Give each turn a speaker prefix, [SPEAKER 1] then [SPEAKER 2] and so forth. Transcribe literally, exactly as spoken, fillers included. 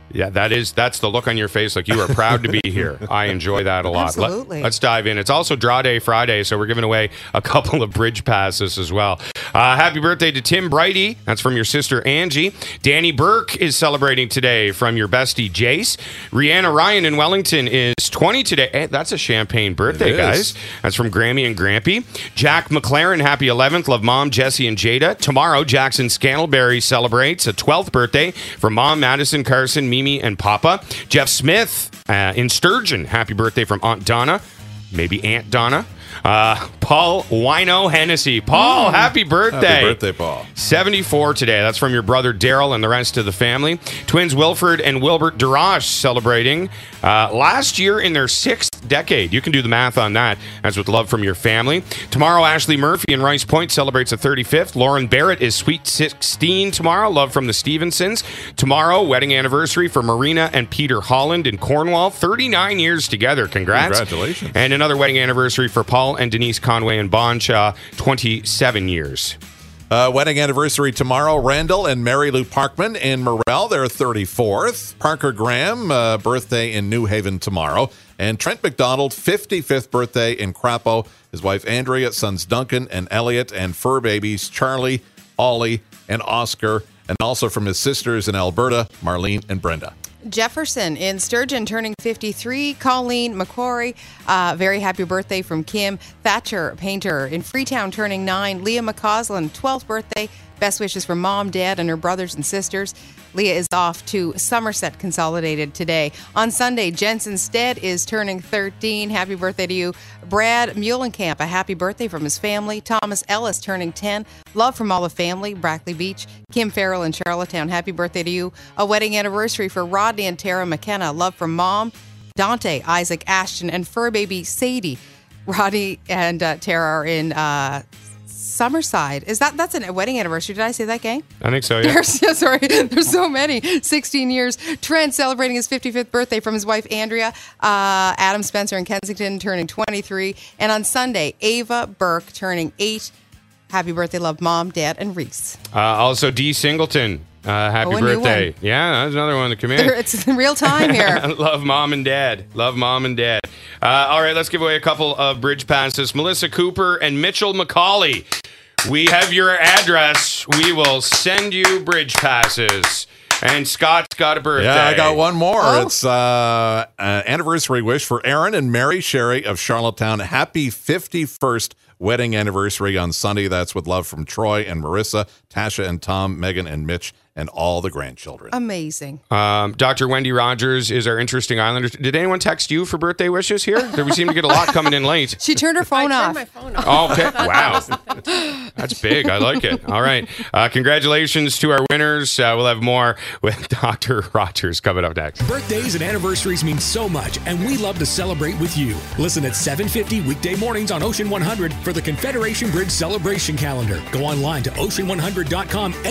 [SPEAKER 1] Yeah, that is, that's the look on your face, like you are proud to be here. I enjoy that a lot.
[SPEAKER 2] Absolutely.
[SPEAKER 1] Let, let's dive in. It's also Draw Day Friday, so we're giving away a couple of bridge passes as well. Uh, happy birthday to Tim Brighty. That's from your sister Angie. Danny Burke is celebrating today from your bestie Jace. Rihanna Ryan in Wellington is twenty today. Hey, that's a champagne birthday, guys. That's from Grammy and Grampy. Jack McLaren, happy eleventh. Love Mom, Jesse, and Jada. Tomorrow, Jackson Scantleberry celebrates a twelfth birthday from Mom, Madison, Carson, Mimi, and Papa. Jeff Smith uh, in Sturgeon, happy birthday from Aunt Donna. Maybe Aunt Donna. Uh, Paul Wino Hennessy. Paul, mm. happy birthday.
[SPEAKER 3] Happy birthday, Paul.
[SPEAKER 1] seventy-four today. That's from your brother Daryl and the rest of the family. Twins Wilfred and Wilbert Darash celebrating uh, last year in their sixth decade. You can do the math on that. That's with love from your family. Tomorrow, Ashley Murphy in Rice Point celebrates a thirty-fifth. Lauren Barrett is sweet sixteen tomorrow. Love from the Stevensons. Tomorrow, wedding anniversary for Marina and Peter Holland in Cornwall. thirty-nine years together. Congrats.
[SPEAKER 3] Congratulations.
[SPEAKER 1] And another wedding anniversary for Paul and Denise Conway in Bonshaw. twenty-seven years.
[SPEAKER 3] Uh, wedding anniversary tomorrow. Randall and Mary Lou Parkman in Morel, their thirty-fourth. Parker Graham, uh, birthday in New Haven tomorrow. And Trent McDonald, fifty-fifth birthday in Crapo. His wife Andrea, sons Duncan and Elliot, and fur babies Charlie, Ollie, and Oscar. And also from his sisters in Alberta, Marlene and Brenda.
[SPEAKER 2] Jefferson in Sturgeon turning fifty-three. Colleen McQuarrie, uh, very happy birthday from Kim. Thatcher Painter in Freetown turning nine. Leah McCausland, twelfth birthday. Best wishes from Mom, Dad, and her brothers and sisters. Leah is off to Somerset Consolidated today. On Sunday, Jensen Stead is turning thirteen. Happy birthday to you. Brad Muhlenkamp, a happy birthday from his family. Thomas Ellis turning ten. Love from all the family. Brackley Beach. Kim Farrell in Charlottetown. Happy birthday to you. A wedding anniversary for Rodney and Tara McKenna. Love from Mom, Dante, Isaac Ashton, and fur baby Sadie. Rodney and uh, Tara are in uh, Summerside. Is that that's a wedding anniversary? Did I say that, gang?
[SPEAKER 1] I think so, yeah.
[SPEAKER 2] There's, sorry, there's so many. sixteen years. Trent celebrating his fifty-fifth birthday from his wife Andrea. Uh, Adam Spencer in Kensington turning twenty-three. And on Sunday, Ava Burke turning eight. Happy birthday, love Mom, Dad, and Reese.
[SPEAKER 1] Uh, also, D. Singleton. Uh, happy
[SPEAKER 2] oh,
[SPEAKER 1] birthday. Yeah, that's another one to come in.
[SPEAKER 2] It's in real time here.
[SPEAKER 1] Love Mom and Dad. Love Mom and Dad. Uh, all right, let's give away a couple of bridge passes. Melissa Cooper and Mitchell McCauley. We have your address. We will send you bridge passes. And Scott's got a birthday.
[SPEAKER 3] Yeah, I got one more.
[SPEAKER 2] Oh.
[SPEAKER 3] It's uh, an anniversary wish for Aaron and Mary Sherry of Charlottetown. Happy fifty-first wedding anniversary on Sunday. That's with love from Troy and Marissa, Tasha and Tom, Megan and Mitch, and all the grandchildren.
[SPEAKER 2] Amazing.
[SPEAKER 1] Um, Doctor Wendy Rogers is our interesting Islander. Did anyone text you for birthday wishes here? We seem to get a lot coming in late.
[SPEAKER 2] She turned her phone
[SPEAKER 4] I
[SPEAKER 2] off.
[SPEAKER 4] turned my phone off.
[SPEAKER 1] Oh, okay. Wow. That's big. I like it. All right. Uh, congratulations to our winners. Uh, we'll have more with Doctor Rogers coming up next.
[SPEAKER 5] Birthdays and anniversaries mean so much, and we love to celebrate with you. Listen at seven fifty weekday mornings on Ocean one hundred for the Confederation Bridge Celebration Calendar. Go online to ocean one hundred dot com